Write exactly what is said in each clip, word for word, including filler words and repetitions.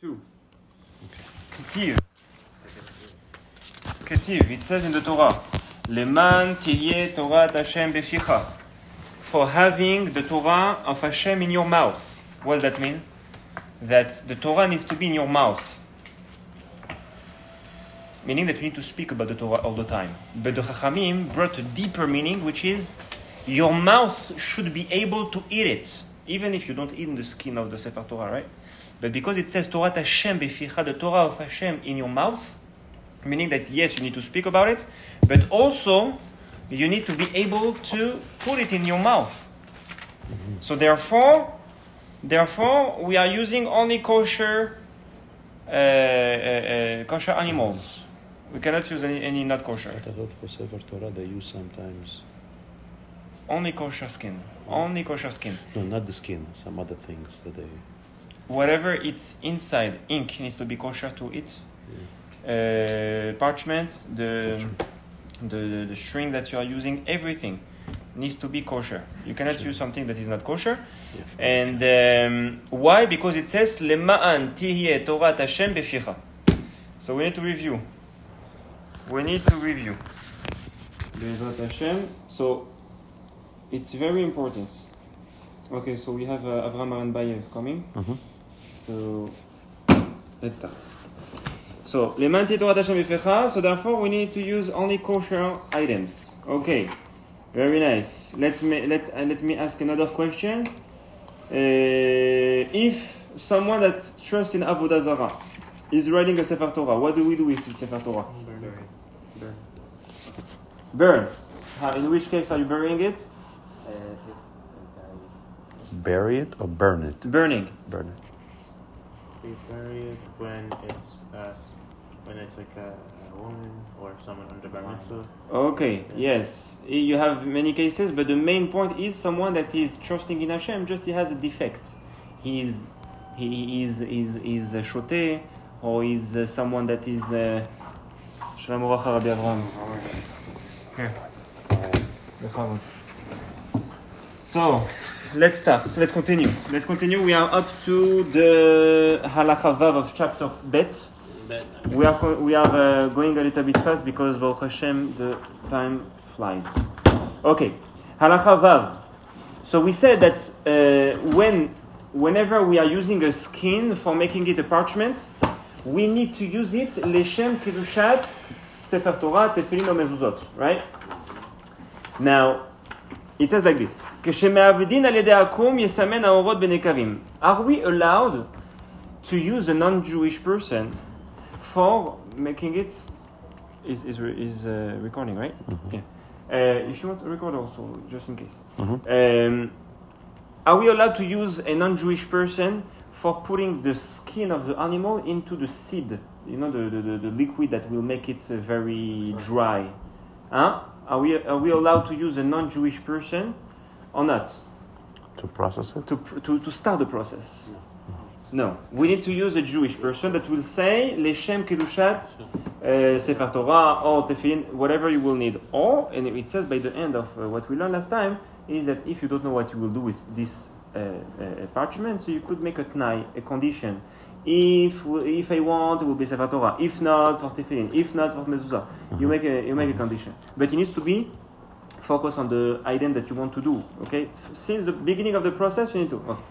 Two. Ketiv. Ketiv. It says in the Torah, Leman tihyeh Torah Hashem beficha. For having the Torah of Hashem in your mouth. What does that mean? That the Torah needs to be in your mouth. Meaning that you need to speak about the Torah all the time. But the Chachamim brought a deeper meaning, which is your mouth should be able to eat it, even if you don't eat in the skin of the Sefer Torah, right? But because it says Torah Hashem beficha, the Torah of Hashem in your mouth, meaning that yes, you need to speak about it, but also you need to be able to put it in your mouth. Mm-hmm. So therefore, therefore, we are using only kosher, uh, uh, uh, kosher animals. We cannot use any, any not kosher. But I thought for Sefer Torah they use sometimes. Only kosher skin. Only kosher skin. No, not the skin. Some other things that they. Whatever it's inside, ink needs to be kosher to it. Yeah. Uh, parchment, the, the, the the string that you are using, everything needs to be kosher. You cannot sure. use something that is not kosher. Yeah. And um, why? Because it says Lema'an tihyeh Torah Hashem beficha. So we need to review. We need to review. Be'ezrat Hashem. So it's very important. Okay, so we have uh, Avram Aranbayev coming. Uh-huh. So let's start. So Leman tihyeh Torah Hashem beficha. So therefore we need to use only kosher items. Okay, very nice. Let me let uh, let me ask another question. Uh, if someone that trusts in Avodah Zarah is writing a Sefer Torah, what do we do with the Sefer Torah? Burn. Burn. Burn. How, in which case are you burying it? Uh, Bury it or burn it? Burning. Burn it. we bury it when it's uh, when it's like a, a woman or someone under bar mitzvah. Okay, yes. You have many cases, but the main point is someone that is trusting in Hashem, just he has a defect. He is he is is is a shote, or is uh, someone that is uh, Shalom Uracha Rabbi Avraham. Here. So, let's start. So let's continue. Let's continue. We are up to the Halacha Vav of chapter Bet. Bet. We are we are uh, going a little bit fast because Baruch Hashem the time flies. Okay, Halacha Vav. So we said that uh, when whenever we are using a skin for making it a parchment, we need to use it leshem kedushat Sefer Torah tefillin or mezuzot, right? Now, it says like this: Are we allowed to use a non-Jewish person for making it? Is is is uh, recording, right? Mm-hmm. Yeah. Uh, if you want to record also, just in case. Mm-hmm. Um, are we allowed to use a non-Jewish person for putting the skin of the animal into the seed? You know, the the, the, the liquid that will make it uh, very dry. Huh? Are we are we allowed to use a non-Jewish person or not? To process it? To to to start the process. No, we need to use a Jewish person that will say Leshem Kedushat uh, Sefer Torah or Tefillin, whatever you will need. Or, and it says by the end of uh, what we learned last time, is that if you don't know what you will do with this uh, uh, parchment, so you could make a t'nai, a condition. If if I want, it will be Sefer Torah. If not, for Tefillin. If not, for Mezuzah. Mm-hmm. You make a you make a condition, but it needs to be focused on the item that you want to do. Okay, since the beginning of the process, you need to. Oh.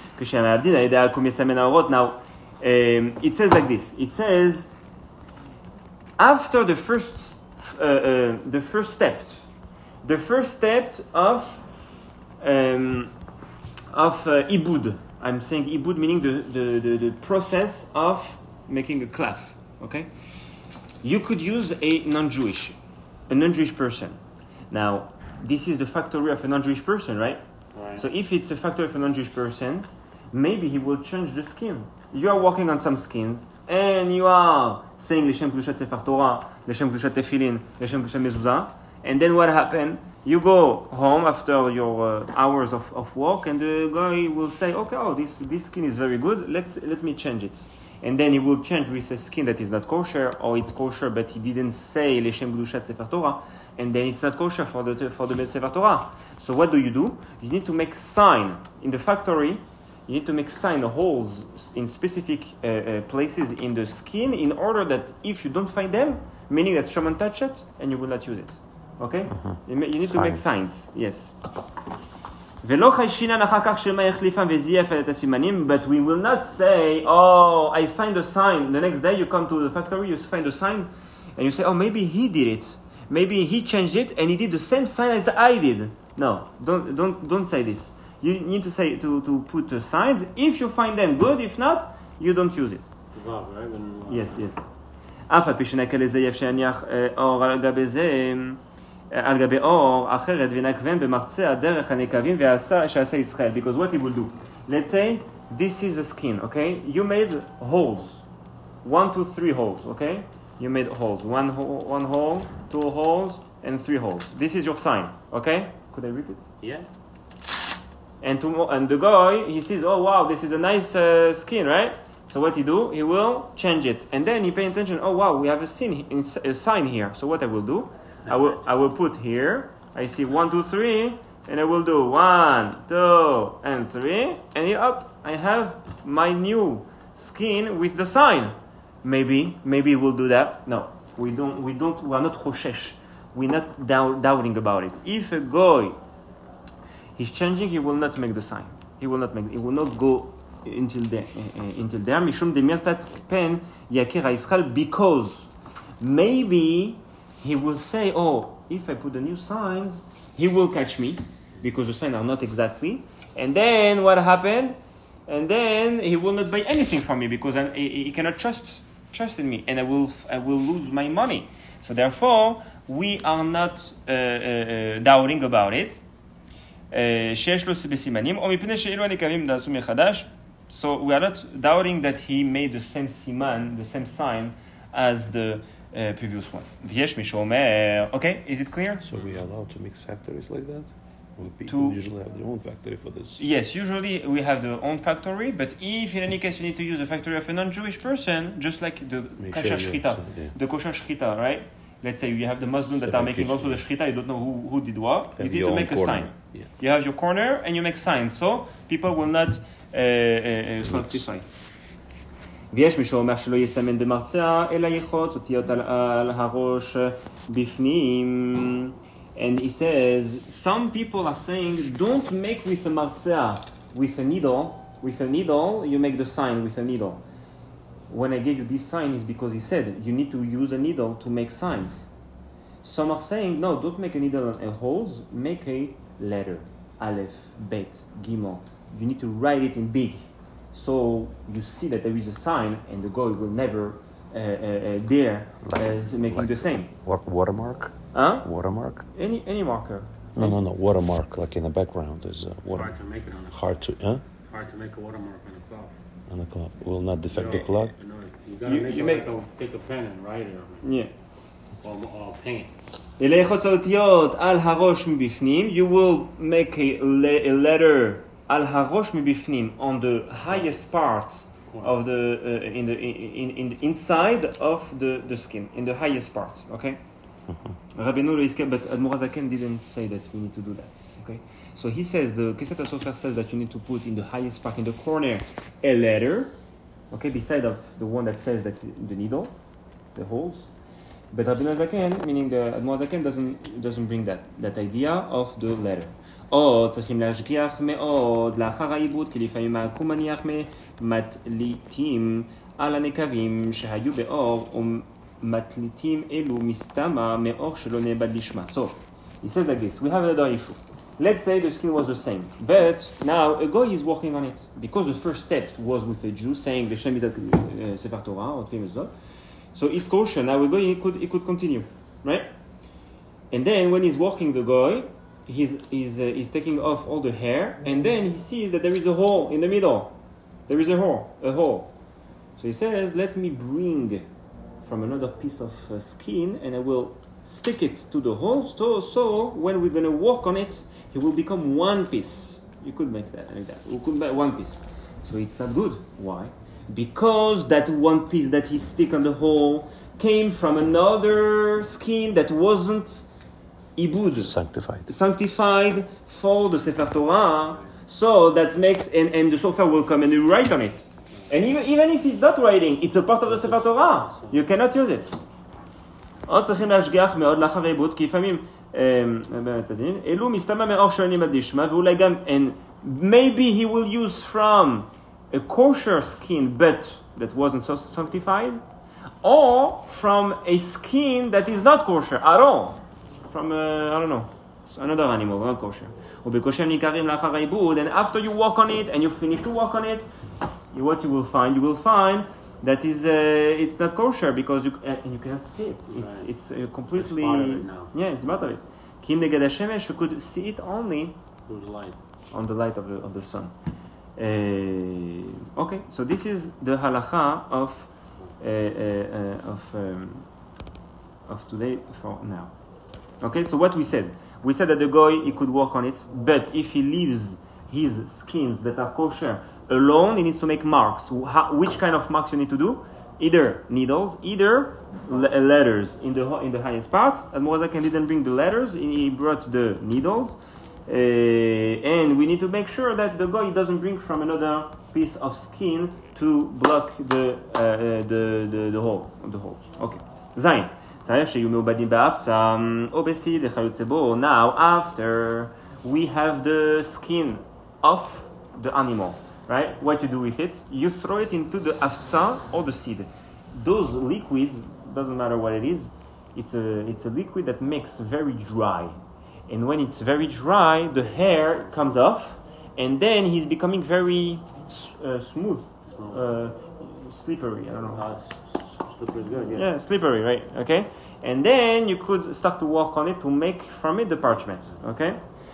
Now, um, it says like this. It says after the first uh, uh, the first step, the first step of um, of uh, ibud. I'm saying ibud meaning the, the, the, the process of making a cloth. Okay, you could use a non-Jewish, a non-Jewish person. Now, this is the factory of a non-Jewish person, right? Right. So if it's a factory of a non-Jewish person, maybe he will change the skin. You are working on some skins, and you are saying Leshem Kedushat Sefer Torah, Leshem Kedushat Tefillin, Leshem Kedushat Mezuzah, and then what happened? You go home after your uh, hours of, of work, and the guy will say, okay, oh, this this skin is very good, let's let me change it. And then he will change with a skin that is not kosher, or it's kosher, but he didn't say Leshem Kedushat Sefer Torah, and then it's not kosher for the for the Sefer Torah. So what do you do? You need to make sign in the factory. You need to make sign holes in specific uh, uh, places in the skin in order that if you don't find them, meaning that someone touch it and you will not use it. Okay? Uh-huh. You, ma- you need to make signs. Yes. ולא חיישינן אחר כך שמא יחליפם וזייף את הסימנים, but we will not say, oh, I find a sign. The next day you come to the factory, you find a sign, and you say, oh, maybe he did it. Maybe he changed it and he did the same sign as I did. No, don't don't don't say this. You need to say to, to put uh, signs. If you find them good, if not, you don't use it. Vav, right? When, uh, Yes, yes. אף על פי שנקל לזייף שיניח אה, אור על גבי זה, אה, על גבי אור אחרת ונקבן במרצע דרך הנקבים ועשה שעשה ישראל. Because what he will do, let's say this is a skin, okay? You made holes, one, two, three holes, okay? You made holes, one hole, one hole, two holes, and three holes. This is your sign, okay? Could I repeat? Yeah. And to, and the guy, he says, oh wow, this is a nice uh, skin, right? So what he do? He will change it, and then he pay attention. Oh wow, we have a sign, a sign here. So what I will do? I will I will put here. I see one, two, three, and I will do one, two, and three, and here up I have my new skin with the sign. Maybe maybe we'll do that. No, we don't. We don't. We are not choshesh. We're not doubt, doubting about it. If a guy he's changing, he will not make the sign. He will not make. He will not go until there. Uh, uh, until there. Mishum demirtat pen yakir ha'Yisrael, because maybe he will say, "Oh, if I put the new signs, he will catch me because the signs are not exactly." And then what happened? And then he will not buy anything from me because I, he, he cannot trust trust in me, and I will I will lose my money. So therefore, we are not uh, uh, doubting about it. שיש לו בסימנים, או מפני שאילו הנקבים נעשו מחדש. So we are not doubting that he made the same siman, the same sign as the uh, previous one. ויש מי שאומר, okay, is it clear? So we are allowed to mix factories like that? Well, people To- usually have their own factory for this. Yes, usually we have the own factory, but if in any case you need to use the factory of a non-Jewish person, just like the Make kosher sure you- shchita, so, yeah. the kosher shchita, right? Let's say you have the Muslims that are making Separate also the shchita, you don't know who, who did what. You Have need your to own make a corner. sign. Yeah. You have your corner and you make signs, so people will not uh, uh, falsify. ויש מי שאומר שלא יסמן במרצע, אלא יחוץ אותיות על, על הראש בפנים. And he says, some people are saying, don't make with a martzea, with a needle. With a needle, you make the sign with a needle. When I gave you this sign is because he said, you need to use a needle to make signs. Some are saying, no, don't make a needle and holes, make a letter. Aleph, Bet, Gimel. You need to write it in big. So you see that there is a sign and the guy will never uh, uh, uh, dare uh, making like- the same. Wa- watermark? Huh? Watermark? Any any marker. No, no, no. Watermark, like in the background, is a It's water. hard to make it on a Hard to, huh? It's hard to make a watermark on a cloth. On the clock. Will not defect No, the clock. No, you gotta You- make you it make- like a, take a pen and write it on Yeah. it. Or, or paint. אלא יחוץ האותיות על הראש מבפנים. You will make a, le- a letter על הראש מבפנים on the highest part of the uh, in the in, in the inside of the, the skin, in the highest part. Okay. Rabbeinu lo iske, but Admor HaZaken didn't say that we need to do that. Okay. So he says the Keset HaSofer says that you need to put in the highest part in the corner a letter. Okay, beside of the one that says that the needle, the holes. But Rabbeinu HaZaken, meaning the Admor HaZaken, doesn't doesn't bring that that idea of the letter. או צריכים להשגיח מאוד לאחר העיבוד, כי לפעמים העקום מניח מתליטים על הנקבים שהיו באור, ומתליטים אלו מסתמה מאור שלא נאבד לשמה. So, he says like this, we have another issue. Let's say the skin was the same, but now a guy is working on it. Because the first step was with a Jew saying, L'Shem Mizat Sefer Torah, or famous Zot. So it's kosher, now a guy he could, he could continue, right? And then when he's walking the guy, he's, he's, uh, he's taking off all the hair, and then he sees that there is a hole in the middle. There is a hole, a hole. So he says, let me bring from another piece of uh, skin, and I will stick it to the hole, so, so when we're going to walk on it, it will become one piece. You could make that like that. We could make one piece. So it's not good. Why? Because that one piece that he stick on the hole came from another skin that wasn't ibud, Sanctified. sanctified for the Sefer Torah. So that makes, and, and the sofer will come and you write on it. And even, even if it's not writing, it's a part of the Sefer Torah. You cannot use it. עוד צריכים להשגיח מאוד לאחר העיבוד, כי לפעמים, אלו מסתמה מאור שונים עד לשמה, ואולי גם, and maybe he will use from a kosher skin, but that wasn't so sanctified, or from a skin that is not kosher at all. From, uh, I don't know, another animal, not kosher. ובכושר ניכרים לאחר העיבוד, and after you walk on it, and you finish to walk on it, what you will find, you will find that is uh, it's not kosher because you uh, and you cannot see it. It's Right. it's uh, completely It's part of it now. yeah, it's part of it. Ki im neged hashemesh, you could see it only Through the light. on the light of the of the sun. Uh, okay, so this is the halacha of uh, uh, uh, of um, of today for now. Okay, so what we said, we said that the goy he could walk on it, but if he leaves his skins that are kosher alone, he needs to make marks. How, which kind of marks you need to do? Either needles, either le- letters in the ho- in the highest part. And Morazaken didn't bring the letters; he brought the needles. Uh, and we need to make sure that the guy doesn't bring from another piece of skin to block the uh, uh, the, the the hole the holes. Okay. Zayin. Now, after we have the skin of the animal, right? What you do with it? You throw it into the afza or the seed. Those liquids, doesn't matter what it is, it's a it's a liquid that makes very dry. And when it's very dry, the hair comes off, and then he's becoming very uh, smooth, uh, slippery. I don't know. Uh, s- s- slippery is good, yeah. Yeah, slippery, right? Okay, and then you could start to work on it to make from it the parchment. Okay,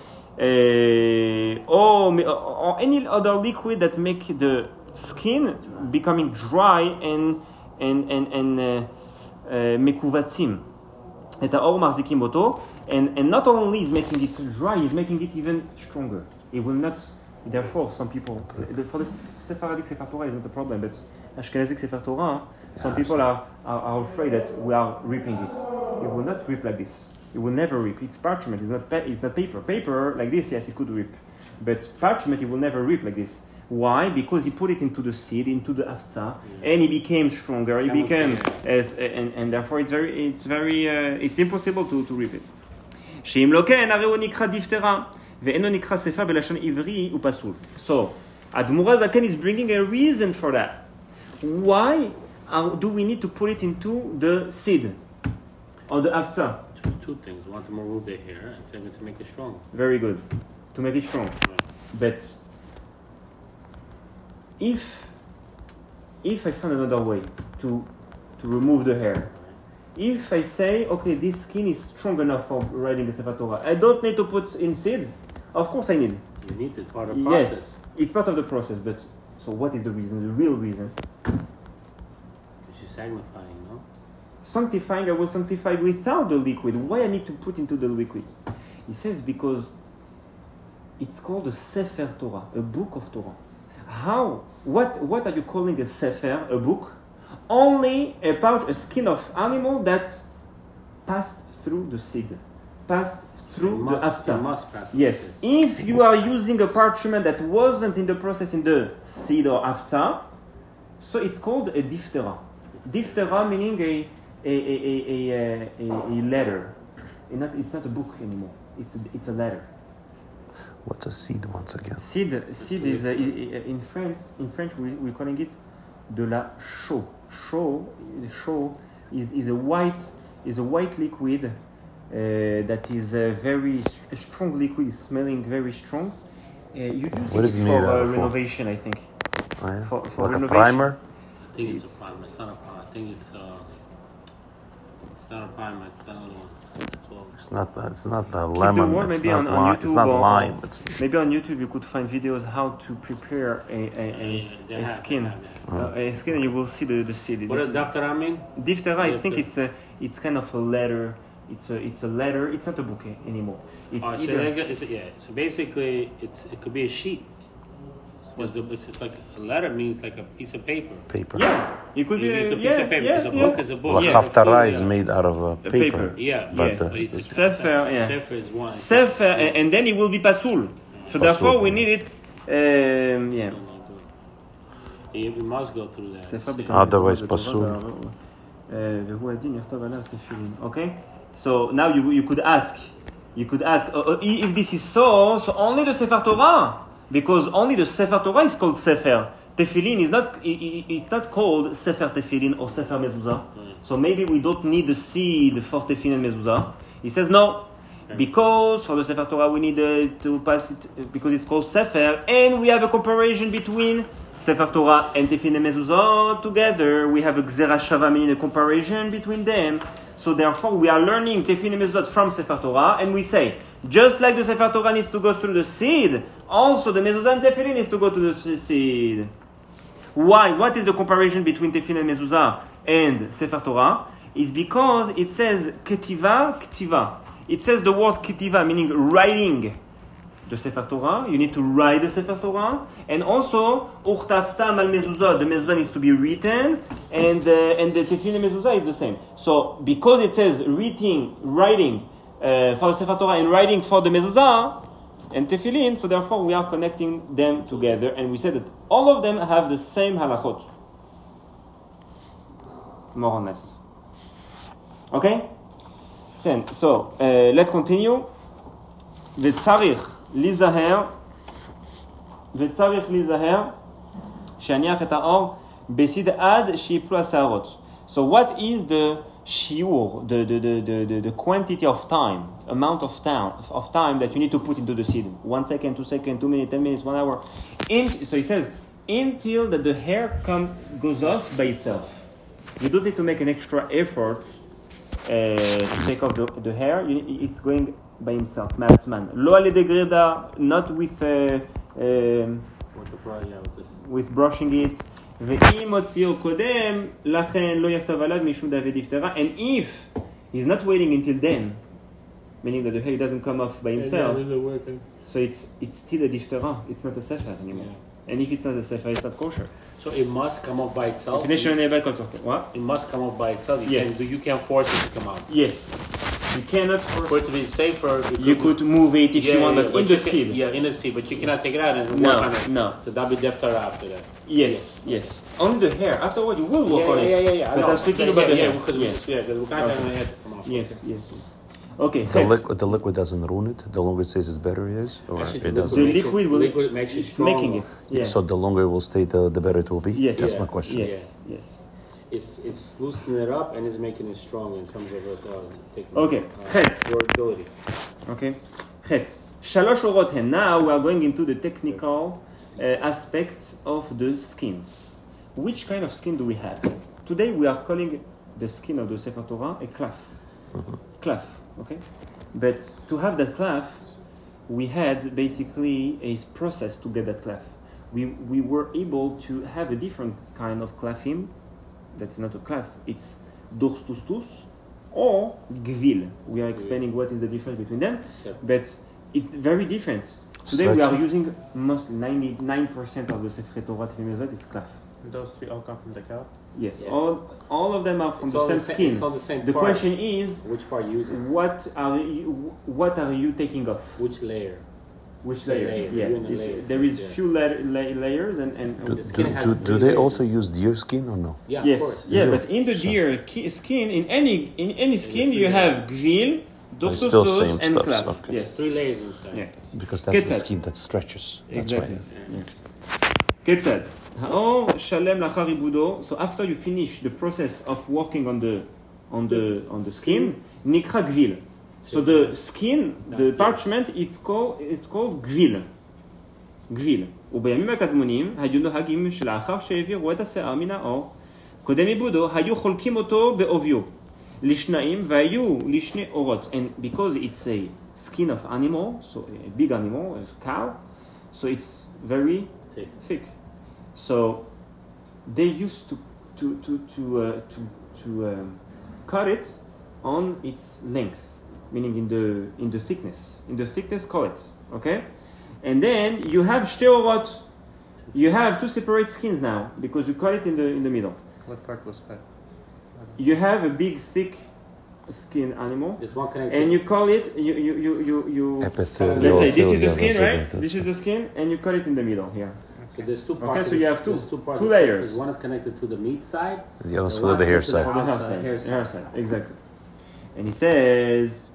uh, or, or any other liquid that make the skin becoming dry and and and and mekuvatzim. את האור מחזיקים אותו, and and not only is making it dry, he's making it even stronger. It will not. Therefore, some people, for the Sephardic Sefer Torah is not a problem, but Ashkenazic Sefer Torah, some people are, are, are afraid that we are ripping it. It will not rip like this. It will never rip. It's parchment. It's not. Pa- it's not paper. Paper like this, yes, it could rip, but parchment it will never rip like this. Why? Because he put it into the seed, into the afza, and he became stronger. He became, as, and, and therefore it's very, it's very, uh, it's impossible to, to rip it. שאם לא כן, הרי הוא נקרא דפתרה, ואינו נקרא ספר בלשון עברי ופסול. So, Admura Zaken is bringing a reason for that. Why are, do we need to put it into the seed, or the afza? Two, two things. One, to remove the hair, and second, to make it strong. Very good. To make it strong. Right. But if if I find another way to to remove the hair, if I say, okay, this skin is strong enough for writing the Sefer Torah, I don't need to put in seed. Of course I need. You need it, it's part of the process. Yes, it's part of the process. But so what is the reason? The real reason? It's just sanctifying, no? Sanctifying, I will sanctify without the liquid. Why I need to put into the liquid? He says because it's called a Sefer Torah, a book of Torah. How? What? What are you calling a sefer? A book? Only a pouch, a skin of animal that passed through the seed, passed through It must, the it after. must pass. the Yes. process. If you are using a parchment that wasn't in the process in the seed or after, so it's called a diphthera. Diphthera meaning a a a a a, a, a letter. It's not, it's not a book anymore. It's a, it's a letter. What's a seed once again? Seed, seed is uh, i- i- in French. In French, we, we're calling it de la chaux. Chaux, chaux is is a white is a white liquid uh, that is a very st- a strong liquid, smelling very strong. Uh, you use What it is it for made out uh, of? renovation, I think. Oh, yeah? For- for like a renovation. primer? I think it's, It's- a primer. It's not a primer. I think it's uh, it's not a primer. It's another one. It's called. It's not. The, it's not the Keep the lemon. word It's maybe not on, on lime. YouTube It's not or, lime. It's Maybe on YouTube you could find videos how to prepare a a, Yeah, they a, a have- skin. they have that. Uh, a skin, and you will see the the seed. What This- does daftara mean? Diphthera, I Yeah, think the- it's a, it's kind of a letter. It's a, it's a letter. It's not a book a- anymore. It's Oh, so either. they get- it's, yeah. So basically, it's it could be a sheet. Because the, it's, it's like a letter means like a piece of paper. paper. Yeah, it could be. You- you a- could yeah, piece of paper. yeah, because a yeah. book is a book. Well, Yeah. haftara is Yeah. made out of uh, A paper. paper. Yeah, But, yeah, uh, but it's a Sefer, yeah. Sefer is one. Sefer, and, and then it will be pasul. So Pasul, therefore, we yeah. need it Um, yeah. So, like, yeah, we must go through that. ספר It's- בקרוב Otherwise בטובה פסול. והרעוע. Uh, והוא הדין יכתוב עליו תפילין. Okay? So now you you could ask, you could ask uh, uh, if this is so, so only the Sefer Torah, because only the Sefer Torah is called Sefer. Tefillin is not i- i- it's not called Sefer Tefillin or Sefer Mezuzah. So maybe we don't need the seed for Tefillin and Mezuzah. He says no. Because for the Sefer Torah we need uh, to pass it uh, because it's called Sefer, and we have a comparison between Sefer Torah and Tefillin and Mezuzah together. We have a Gzera Shava, meaning a comparison between them. So therefore we are learning Tefillin and Mezuzah from Sefer Torah, and we say, just like the Sefer Torah needs to go through the seed, also the Mezuzah and Tefillin needs to go to the seed. Why? What is the comparison between Tefillin and Mezuzah and Sefer Torah? Is because it says Ketiva, Ktiva. It says the word Ketiva, meaning writing the Sefer Torah. You need to write the Sefer Torah. And also, Urtaftam al Mezuzah, the Mezuzah needs to be written. And, uh, and the Tefillin and Mezuzah is the same. So, because it says writing, writing uh, for the Sefer Torah and writing for the Mezuzah and Tefillin, so therefore we are connecting them together. And we said that all of them have the same halachot. More or less. Okay? So, uh, let's continue. וצריך להיזהר, וצריך להיזהר, שיניח את האור בסיד עד שיפלו השערות. So what is the shiur, the, the, the, the, the, the quantity of time, amount of time, of time that you need to put into the seed? One second, two seconds, two minutes, ten minutes, one hour. In, so he says, until that the hair come, goes off by itself. You don't need to make an extra effort uh, to take off the, the hair. You, it's going by himself, matzman. Lo al yedei grida, not with uh, um, With the brush, yeah, with this. with brushing it. ואם הוציאו קודם, לכן לא יכתוב עליו משום דוד יפטרה. And if he's not waiting until then, meaning that the hair doesn't come off by himself, so it's it's still a diftera. It's not a sefer anymore. Yeah. And if it's not a sefer, it's not kosher. So it must come up by itself. לפני שנהיה כל צורכי. What? It must come up by itself. You Yes. can't, you can't force it to come out. Yes. You cannot. For it to be safer, You could move it if yeah, you want, yeah, but but in the you can- seed. Yeah, in the seed, but you cannot take it out and No, work on it. no. So that'll be deftara after that. Yes, yes. Only the hair. Afterward, you will work yeah, on yeah, it. yeah, yeah, yeah. I But know. I'm speaking yeah, about yeah, the yeah, hair. because we Yes. just, yeah, because we can't Okay. have my head to come off. Yes, yes, yes. Okay. The chet. liquid, the liquid doesn't ruin it. The longer it stays, it's better it is, or Actually, it the doesn't. The makes liquid it- will. liquid makes it It's stronger. making it. Yeah. So the longer it will stay, the, the better it will be. Yes. That's Yeah. my question. Yes. Yes. It's it's loosening it up and it's making it strong in terms of uh, taking Okay. uh, Chet. durability. Okay. Chet. שלוש אורות הן. Now we are going into the technical uh, aspects of the skins. Which kind of skin do we have? Today we are calling the skin of the Sefer Torah a clef. Clef. Okay. But to have that clef, we had basically a process to get that clef. We we were able to have a different kind of clefim. That's not a clef. It's dorstustus or gvil. We are explaining what is the difference between them. Yep. But it's very different. Today we are Stretchy. using most ninety-nine percent of the Sefer Torah Tefillah is clef. Those three all come from the cow. Yes, Yeah. all all of them are from It's the all same the same- skin. it's all the same The part. question is, Which part you using? what are you what are you taking off? Which layer? Which It's a layer? layer. Yeah, You're in the it's, layers, there is yeah. few la- la- layers and and. Do, The skin do, has do, three do they layers. also use deer skin or no? Yeah, Yes, of course. yeah, do. but in the So- deer ki- skin, in any in any skin, three you have gvil, it's still dorsostos, same and stuff, clef. okay. Yes, Three layers inside. yeah. Because that's the Ketzad. skin that stretches. That's Exactly. why. כיצד? האור שלם לאחר עיבודו, so after you finish the process of working on the on the on the skin, נקרא גביל. So the skin, the parchment, it's called it's called גביל. גביל. ובימים הקדמונים היו נוהגים שלאחר שהעבירו את השיער מן האור, קודם עיבודו היו חולקים אותו בעוביו לשניים והיו לשני אורות. And because it's a skin of animal, so a big animal, a cow, so it's very Thick. thick. So they used to to to to uh, to to um, cut it on its length, meaning in the in the thickness, in the thickness, cut it, okay? And then you have shteorot. You have two separate skins now because you cut it in the in the middle. What part was cut? You have a big thick skin animal, There's one connected. and you call it you you you you, you Epithelial. let's say this is the cilia, skin, that's right? it, that's This is it. the skin, and you cut it in the middle here. Okay, there's two Okay, parts. so of you this- have two- there's two, parts two of this, layers. because one is connected to the meat side. The other The one with the hair one's connected side. to On the hair outside, side, hair the hair side. side, exactly. And he says,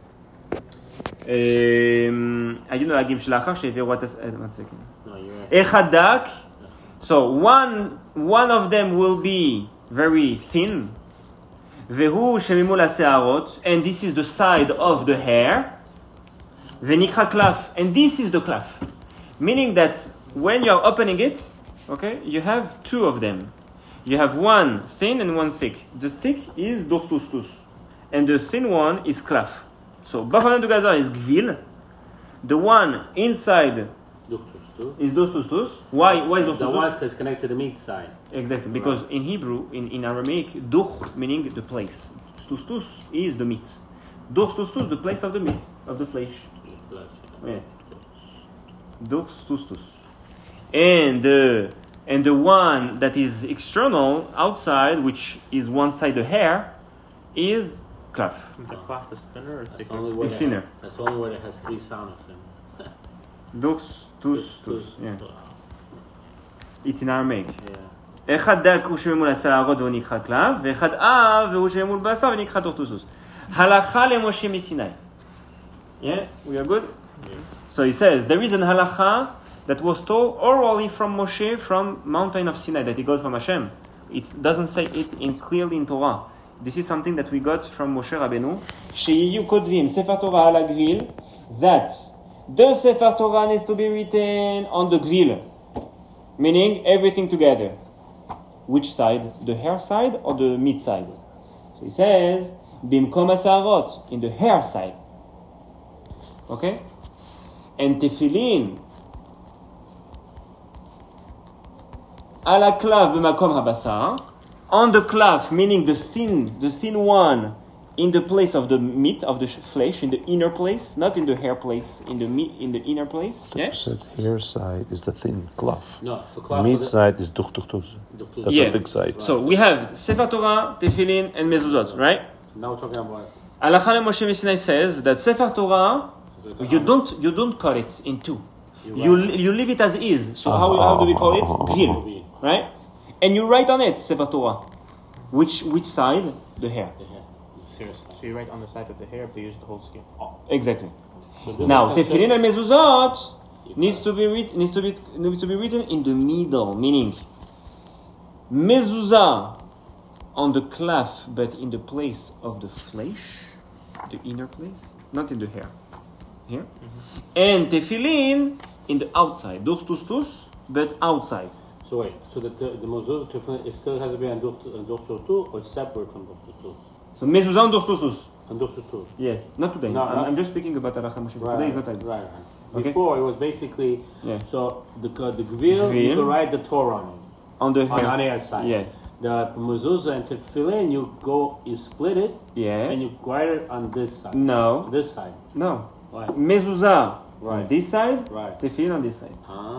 um, היו נהגים שלאחר שהעבירו את הס... one second. No, you're right. אחד דק, so one, one of them will be very thin, והוא שממול השערות, and this is the side of the hair, ונקרא קלף, and this is the קלף. Meaning that when you are opening it, okay, you have two of them. You have one thin and one thick. The thick is dorstustus, and the thin one is clef. So both of them together is gvil. The one inside Duchtus, is dorstustus. Why? Why is The one dorstustus? that's connected to the meat side. Exactly, because in Hebrew, in, in Aramaic, duch meaning the place. Stustus is the meat. Dorstustus, the place of the meat, of the flesh. Yeah. Dorstustus. And the and the one that is external outside, which is one side the hair, is clef. The cloth is thinner or That's thicker? the only word It's that- thinner. That's the only word that has three sounds in. Dorstustus. Yeah. Wow. It's in Aramaic. Yeah. אחד דק הוא שממול השערות והוא נקרא קלף, ואחד עב והוא שממול בשר ונקרא דורטוסוס. הלכה למשה מסיני. Yeah, we are good? So he says, there is an halacha that was told orally from Moshe from mountain of Sinai, that he got from Hashem. It doesn't say it in clearly in Torah. This is something that we got from Moshe Rabbeinu. שיהיו כותבים ספר תורה על הגביל, that the Sefer Torah needs to be written on the gvil, meaning everything together. Which side? The hair side or the meat side? So he says, במקום השערות, in the hair side. Okay? And tefillin, על הקלף במקום הבשר, on the clef, meaning the thin, the thin one, in the place of the meat, of the flesh, in the inner place, not in the hair place, in the meat, in the inner place. You Yeah? said hair side is the thin cloth. No, so class Meat of the- side is duchtuchtus. Duchtus. That's Yeah. the thick side. So we have Sefer Torah, tefillin, and mezuzot, right? Now we're talking about. Halacha Moshe Mishnah says that Sefer Torah, you don't you don't cut it in two. You you leave it as is. So how, how do we call it? Gvil, right? And you write on it Sefer Torah. Which which side? The hair. Seriously. So you write on the side of the hair, but use the whole skin. Exactly. So this Now is tefillin and mezuzot needs to be writ, needs to be needs to be written in the middle, meaning mezuzah on the clef, but in the place of the flesh, the inner place, not in the hair. Here. And tefillin in the outside, dorstustus, but outside. So wait, so the the, the mozul tefillin, it still has to be on dorsal two, or it's separate from dorsal two? So mezuzah and dorstustus. On dorsal two. Yeah, not today. No, I'm, no. I'm just speaking about Halacha Moshe. Right, Today is not like right, this. right, right. Okay. Before it was basically Yeah. so the uh, the gvil, Gvil. you could write the Torah on it On the on, hair. on the other side. Yeah. The mezuzah and tefillin, you go, you split it, Yeah. and you write it on this side. No. This side. No. Why? Mezuzah on Right. this side, Right. tefillin on this side.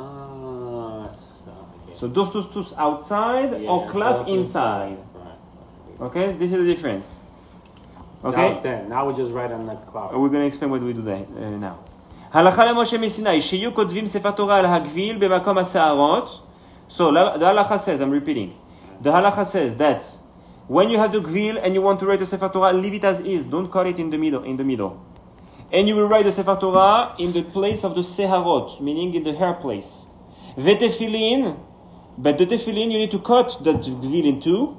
Ah, so, okay. So dorstustus outside Yeah, or clef so inside. Right. Okay, this is the difference. Now Okay, it's then. Now we just write on the cloud. we're going to explain what we do there, uh, now. הלכה למשה מסיני, שיהיו כותבים ספר תורה על הגביל במקום השערות. So the halacha says, I'm repeating, the halacha says that when you have the gvil and you want to write the Sefer Torah, leave it as is. Don't cut it in the middle. In the middle, and you will write the Sefer Torah in the place of the seharot, meaning in the hair place. Vetefillin, but the tefillin you need to cut that gvil in two,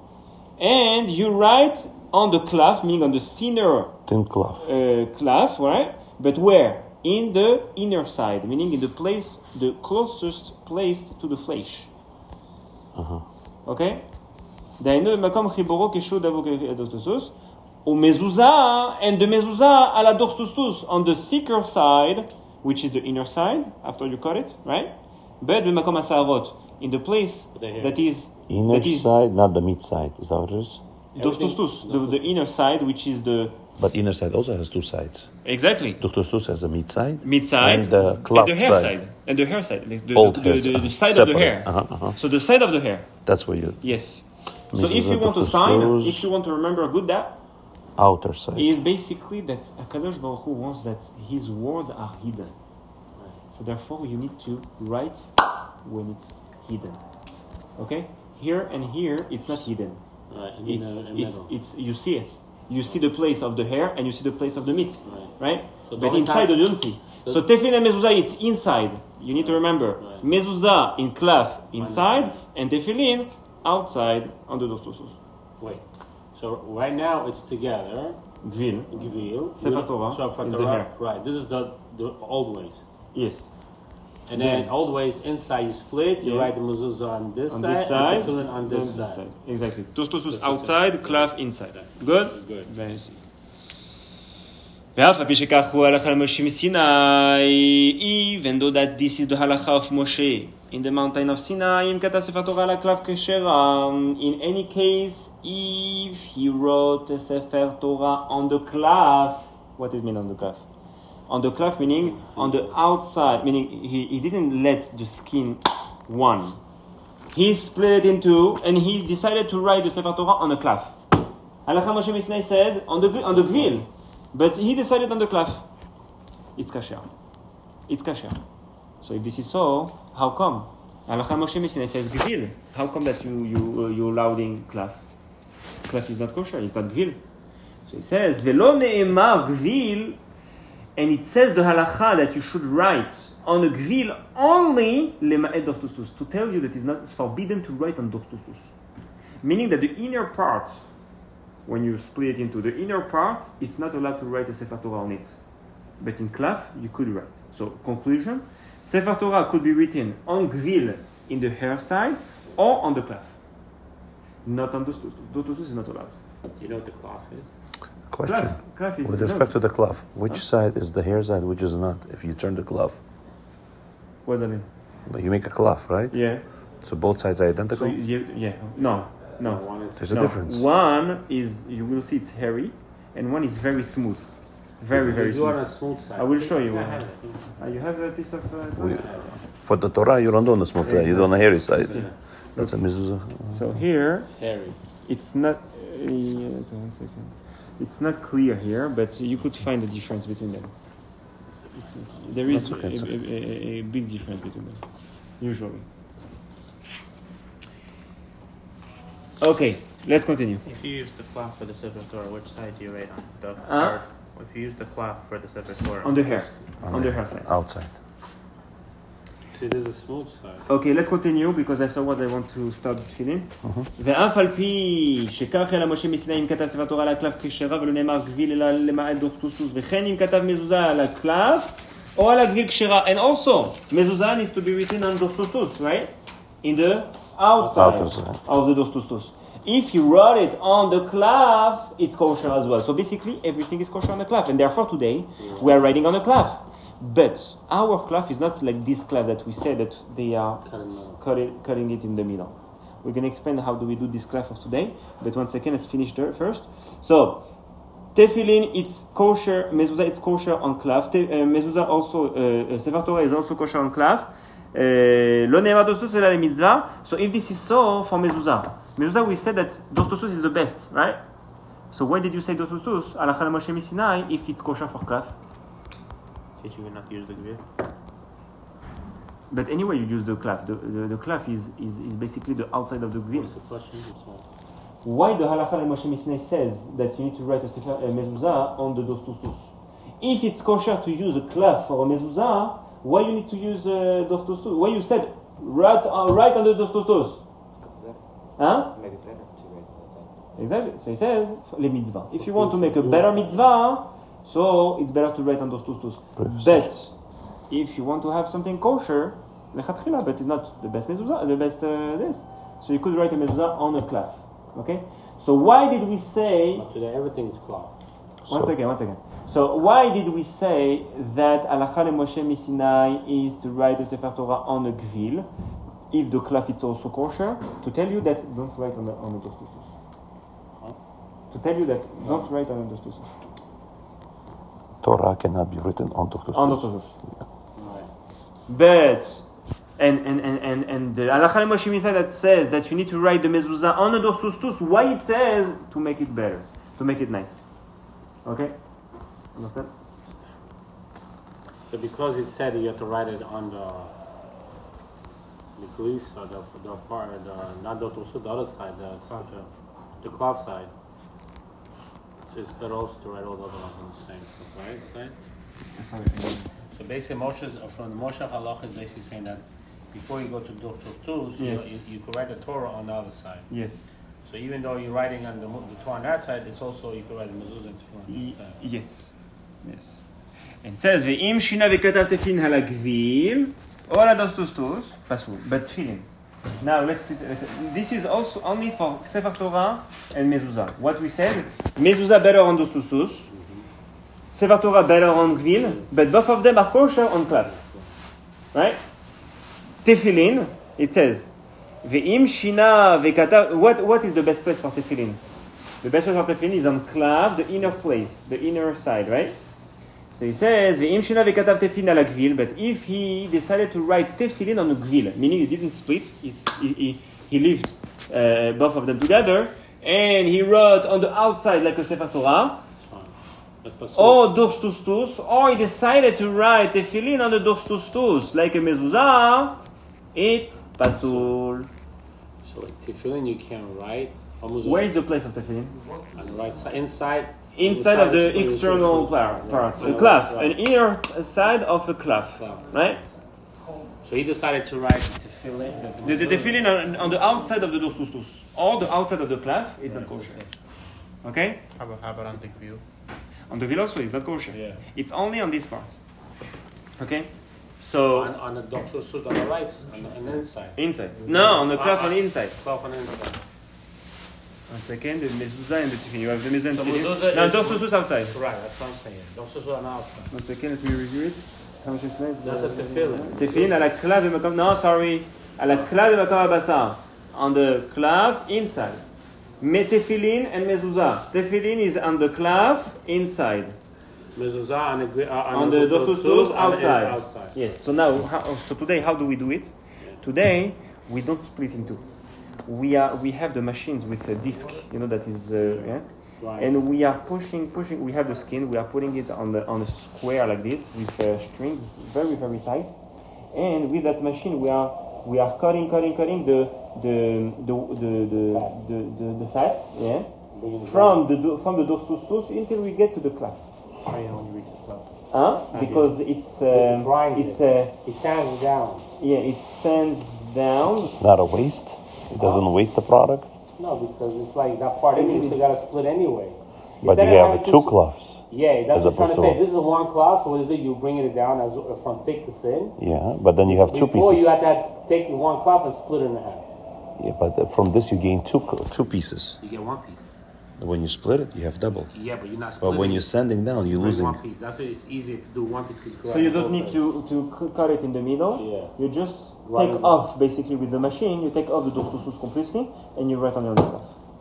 and you write on the clef, meaning on the thinner Thin cloth. uh, clef, right? But where? In the inner side, meaning in the place, the closest place to the flesh. Uh-huh. Okay? דהיינו במקום חיבורו כשוד אבו כדורסטוס, ומזוזה, and the mezuzah על הדורסטוס, on the thicker side, which is the inner side, after you cut it, right? But במקום השערות, in the place The hair. that is, Inner that is side, not the meat side. Is that what it is? dorstustus, the, the inner side, which is the, But inner side also has two sides. exactly, Duchtustus has a meat side. mid side, And the cloth the hair side. side. and the hair side, like the, Old the, hair the, the, side. the side of the Separate. hair. Uh-huh, uh-huh. So the side of the hair, That's where you. yes. So This if is you a want to sign, Duchtustus. if you want to remember good that, outer side. is basically that Hakadosh Baruch Hu wants that his words are hidden. So therefore, you need to write when it's hidden. Okay? Here and here, it's not hidden. Right. And It's in the, in the it's middle. it's you see it. You see the place of the hair and you see the place of the meat, Right. right? So the But only inside time- you don't see. the- So tefillin and mezuzah, it's inside. You need to remember Right. mezuzah in klaf inside and tefillin outside on the dostostos. Wait. So right now it's together. Gvil. Gvil. Sefer Torah Sefer is the Torah. hair. Right. This is the the old ways. Yes. And then Yeah. old ways inside you split. You Yeah. write the mezuzah on this On side. this side, And tefillin on this on side. Exactly. Dostostos That's outside, klaf inside. Good? Good. Very easy. ואף על פי שכך הוא הלכה למשה מסיני, even though that this is the halacha of Moshe in the mountain of Sinai, אם כתב ספר תורה על הקלף כשרה, in any case, if he wrote a ספר תורה on the cloth, what does it mean on the cloth? On the cloth meaning on the outside, meaning he, he didn't let the skin one. He split it in two and he decided to write the Sefer Torah on a cloth. Halacha Moshe Misnai said on the on the gvil, but he decided on the cloth. It's kasher. It's kasher. So if this is so, how come? Halacha Moshe Misnai says gvil. How come that you you uh, you allowed in cloth? Cloth is not kosher. It's not gvil. So it says velo ne'emar gvil, and it says the halacha that you should write on a gvil only lema'ed dostostos, to tell you that it's not it's forbidden to write on dostostos. Meaning that the inner part, when you split it into the inner part, it's not allowed to write a Sefer Torah on it. But in klaf, you could write. So, conclusion, Sefer Torah could be written on gvil in the hair side or on the klaf. Not on dostostos. Dostostos is not allowed. Do you know what the cloth is? Question. Klaf, klaf is With no. respect to the cloth, which side is the hair side, which is not? If you turn the cloth, What does that mean? but you make a cloth, right? Yeah. So both sides are So, identical. you, yeah. No. No. One is There's a No. difference. One is, you will see it's hairy, and one is very smooth. Very, very You are on smooth. a smooth side. I will show you Yeah, I one. have it. Uh, you have a piece of uh, We- Torah? For the Torah, you don't do on the smooth side. You do on the hairy side. Yeah. That's a mezuzah. So here, It's hairy. it's not. Uh, yeah, one second. It's not clear here, but you could find a difference between them. There is That's okay, it's a, a, a, a big difference between them, usually. Okay, let's continue. If you use the cloth for the Sefer Torah, which side do you write on? The Huh? or if you use the cloth for the Sefer Torah, On the hair, on the hair side. Outside. See, this is a smooth side. Okay, let's continue because afterwards I want to start תפילין. ואף על פי שכך אלא משה מסיני אם כתב ספר תורה על הקלף כשרה ולא נאמר גביל אלא למעט דוסטוסוס וכן אם כתב מזוזה על הקלף או על הגביל כשרה. And also, מזוזה needs to be written on dostostos, right? In the outside Outer side. of the dostostos. If you wrote it on the cloth, it's kosher as well. So basically, everything is kosher on the cloth. And therefore today, we are writing on the cloth. But our cloth is not like this cloth that we say that they are Cut in the middle. cutting, cutting it in the middle. We're going to explain how do we do this cloth of today. But one second, let's finish there first. So, tefillin, it's kosher. Mezuzah, it's kosher on cloth. Te, uh, mezuzah also, uh, Sefer Torah is also kosher on cloth. Lo ne'emar dostostos ela lemitzvah. So if this is so for mezuzah, mezuzah we said that dostostos is the best, right? So why did you say dostostos halacha Moshe Misinai if it's kosher for cloth? teach you not to use the gvil. But anyway, you use the cloth. The, the, the cloth is, is, is basically the outside of the gvil. What's the question? It's all- Why the halacha Moshe Misinai says that you need to write a sefer a mezuzah on the dostostos? If it's kosher to use a cloth for a mezuzah, why you need to use uh, dostostos? Why you said write uh, write on the dostostos? Huh? Exactly. So he says le mitzvah. If you want to make a better mitzvah, so it's better to write on dostostos. But if you want to have something kosher, lechatchila, but it's not the best mezuzah, the best uh, this. So you could write a mezuzah on a cloth. Okay. So why did we say? But today everything is cloth. One So- second, one second. So why did we say that halacha Moshe Misinai is to write a sefer Torah on a gvil, if the cloth is also kosher? To tell you that don't write on the on the dostostos. Huh? To tell you that don't write on the dostostos. Torah cannot be written on the On dostostos. Right. But and and and and and the halacha Moshe Misinai that says that you need to write the mezuzah on the dostostos. Why it says to make it better, to make it nice. Okay? Understand? But because it said you have to write it on the the police or the the part the not the also the other side the the, the cloth side. So it's better also to write all the other ones on the same right side. Sorry. So basically, Moshe from the Moshe Halach is basically saying that before you go to Dor Tus, Yes. you, you, you could write the Torah on the other side. Yes. So even though you're writing on the, the Torah on that side, it's also you could write the mezuzah and Torah on Y- that side. yes. Yes. And it says, ואם שינה וכתב תפילין על הגביל, או על הדוסטוסטוס, פסול, but tefillin. Now let's see, this is also only for Sefer Torah and Mezuzah. What we said, Mezuzah better on dostostos, Sefer Torah better on gvil, but both of them are kosher on klav. Right? Tefillin, it says, ואם שינה וכתב, what, what is the best place for tefillin? The best place for tefillin is on klav, the inner place, the inner side, right? So he says, ואם שינה וכתב תפילין על הגביל, but if he decided to write tefillin on a gvil, meaning he didn't split, he's, he, he, he lived uh, both of them together, and he wrote on the outside like a Sefer Torah, It's fine. That's pasul. or dostostos, or he decided to write tefillin on the dostostos like a mezuzah, it's pasul. So like tefillin, you can write on mezuzah Where is the place of tefillin? on the right side, inside. Inside of the is- external part, part. a clef, an inner side of a clef, right? So he decided to write tefillin. The, the tefillin on, on the outside of the dostostos, or the outside of the clef is not kosher. Okay? How about, how about on the view? On the vil also is not kosher. Yeah. It's only on this part. Okay? So On, on the doctor suit on the right, on the, on the inside. inside. No, on the clef on the inside. Twelve on the inside. One second, the mezuzah and the tefillin. You have the mezuzah and The tefillin. mezuzah Now is- dostostos outside. Right, that's what I'm saying. Doctor suit on the outside. One second, let me review it. How much is left? That's a tefillin. תפילין על הכלב במקום, no, sorry, על הכלב במקום הבשר. On the clef inside. Tefillin and mezuzah. Tefillin is on the clef inside. Mezuzah on the gri- uh, On the dostostos on the outside. outside. Yes. So now, how, so today, how do we do it? Today, we don't split in two. We are we have the machines with a disc, you know, that is, uh, yeah. Right. And we are pushing, pushing. We have the skin. We are putting it on the on a square like this with uh, strings, very very tight. And with that machine, we are we are cutting, cutting, cutting the the the the the, the, the, the fat, yeah, from the do- from the dostostos until we get to the clef. How you only reach the club? Huh? Because it's It uh, grinds it's it. uh, It sands down. yeah, it sands down. It's not a waste. It doesn't waste the product. No, because it's like that part It anyway, is. so you gotta split anyway. But Instead you of have having two to- cloths. Yeah, that's As what I'm trying to opposed say. to- This is one cloth, so what is it? You bring it down as uh, from thick to thin. Yeah, but then you have two Before pieces. you have to have, take one cloth and split it in half. Yeah, but uh, from this you gain two co- two pieces. You get one piece. When you split it, you have double. Yeah, but you're not But splitting. when you're sanding down, you're bring losing. one piece. That's why it's easier to do one piece. 'Cause you So you don't need to, to c- cut it in the middle. Yeah. You just Right. take off basically with the machine. You take off the dostostos completely, and you write on your cloth.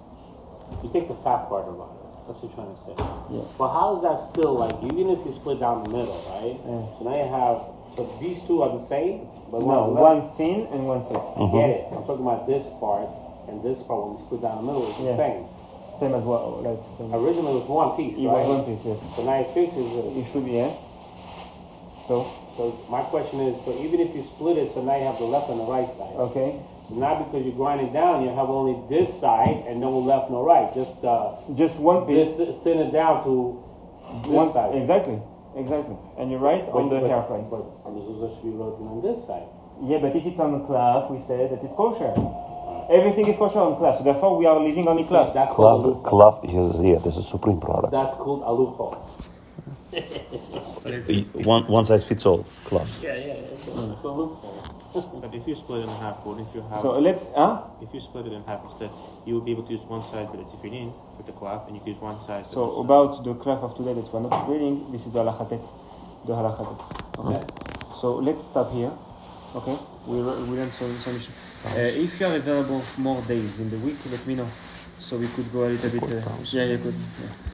You take the fat part about it. That's what you're trying to say. Yeah. But how is that still like? Even if you split down the middle, right? Yeah. So now you have. So these two are the same, but No, one's left. one thin and one thick. I get it. I'm talking about this part and this part. When you split down the middle, it's the Yeah. same. Same as well, like same. Originally, it was one piece, You right? have one piece, yes. So now it fixes It this. should be, yeah. So, So my question is, so even if you split it, so now you have the left and the right side. okay. So now because you're grinding down, you have only this side and no left, no right. Just uh, Just one piece. this thin it down to this One side. Exactly. Exactly. And you write on the but, hair price. But the mezuzah should be rotating on this side. Yeah, but if it's on the cloth, we say that it's kosher. Everything is kosher on cloth, so therefore we are living on the So cloth. that's called a Cloth, loophole. cloth is yeah, this is supreme product. That's called a loophole. One one size fits all cloth. Yeah, yeah, it's a, it's a loophole. But if you split it in half, wouldn't you have? So let's, huh? if you split it in half instead, you would be able to use one side for the tefillin with the cloth, and you could use one side. So for about the cloth of today that we're not reading, this is the halachatet, the halachatet. Okay. So let's stop here. Okay. We we learned some some issue. Uh, if you are available more days in the week, let me know, so we could go a little bit. Uh, yeah, you could. Yeah.